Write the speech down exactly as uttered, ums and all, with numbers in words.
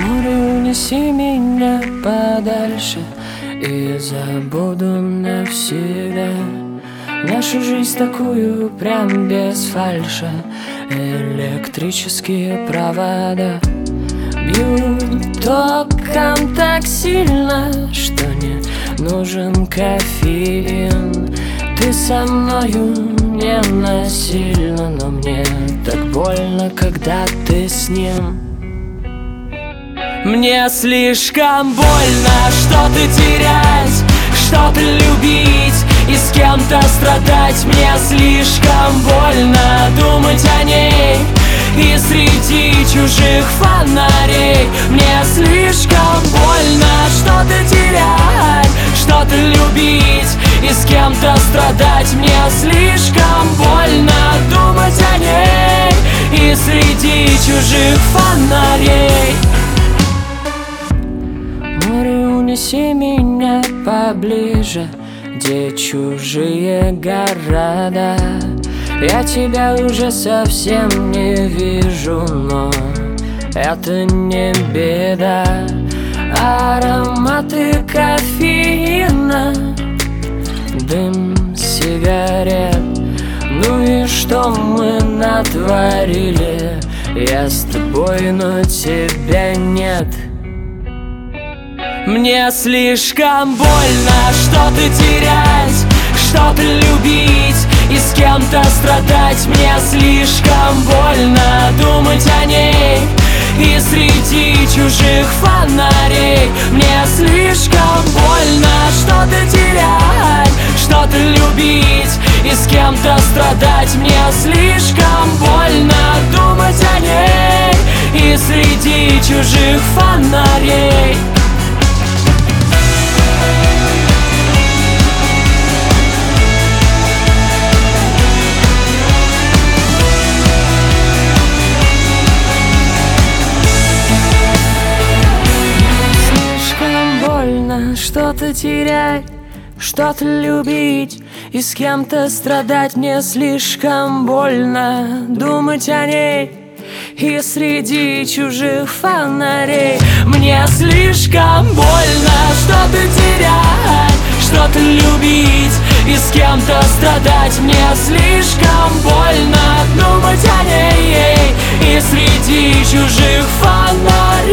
Море, унеси меня подальше, и забуду навсегда нашу жизнь такую, прям без фальши. Электрические провода бьют током так сильно, что не нужен кофеин. Ты со мною не насильно, но мне так больно, когда ты с ним. Мне слишком больно что-то терять, что-то любить и с кем-то страдать. Мне слишком больно думать о ней и среди чужих фонарей. Мне слишком больно что-то терять, что-то любить и с кем-то страдать. Мне слишком больно думать о ней и среди чужих фонарей. Море, унеси меня поближе, где чужие города. Я тебя уже совсем не вижу, но это не беда. Ароматы кофеина, дым сигарет. Ну и что мы натворили? Я с тобой, но тебя нет. Мне слишком больно что-то терять, что-то любить и с кем-то страдать. Мне слишком больно думать о ней и среди чужих фонарей. Мне слишком больно что-то терять, что-то любить и с кем-то страдать. Мне слишком больно думать о ней и среди чужих фонарей. Что-то терять, что-то любить и с кем-то страдать. Мне слишком больно думать о ней и среди чужих фонарей. Мне слишком больно что-то терять, что-то любить и с кем-то страдать. Мне слишком больно думать о ней и среди чужих фонарей.